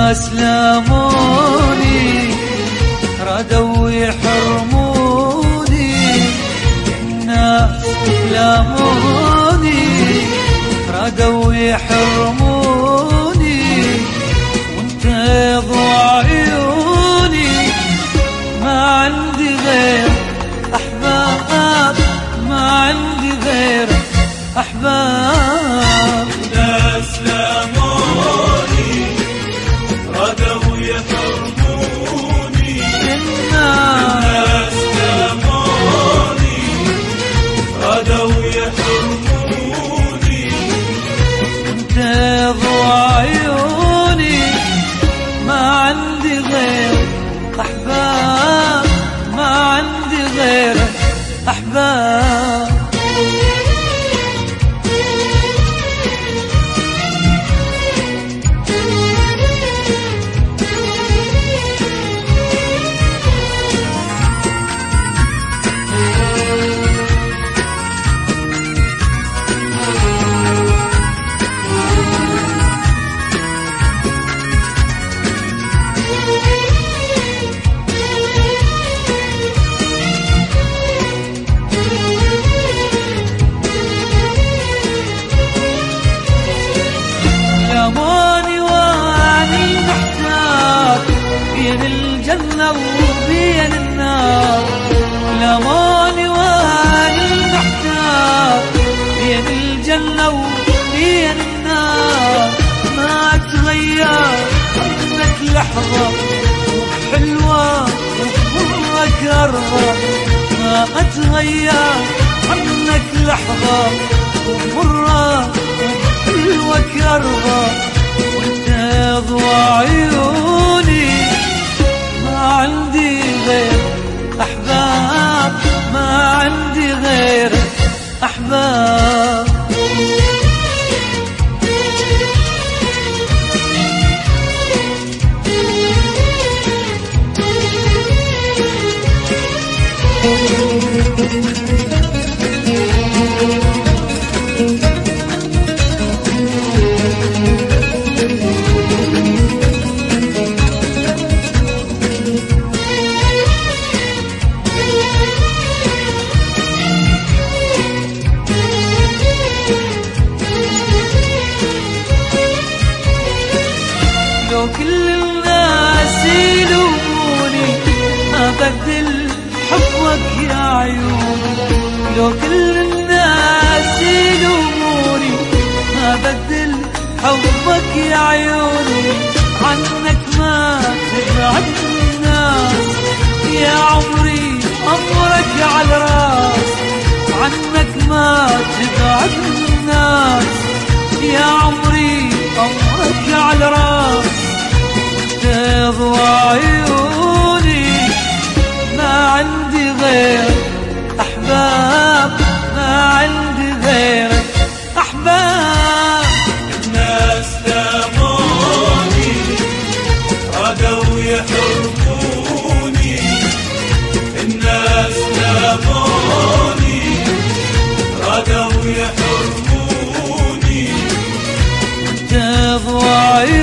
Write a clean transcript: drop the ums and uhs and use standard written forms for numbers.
الناس لاموني ردوا يحرموني، الناس لاموني ردوا يحرموني، وانت ضوى عيوني ما عندي غير أحباب، ما عندي غير أحباب. الناس لاموني ردوا يحرموني، الناس لاموني ردوا يحرموني، وانت ضوى عيوني ما عندي غير أحباب، ما عندي غير أحباب. لاموني واني محتار بين الجنة وبين النار، لاموني واني محتار بين الجنة وبين النار، ما اتغير عنك لحظة وحلوة وبمرك أرضى، ما اتغير عنك لحظة ومرة حلوك أرضى، وانت ضوى عيوني ما عندي غير أحباب، ما عندي غير أحباب. لو كل الناس يلوموني ما بدل حبك يا عيوني، لو كل الناس يلوموني ما بدل حبك يا عيوني، عنك ما تبعد الناس يا عمري أمرك على راس، عنك ما تبعد الناس يا عمري أمرك على راس، تضوى عيوني ما عندي غير أحباب، ما عندي غير أحباب. الناس لاموني ردوا يحرموني، الناس لاموني ردوا يحرموني، تضوى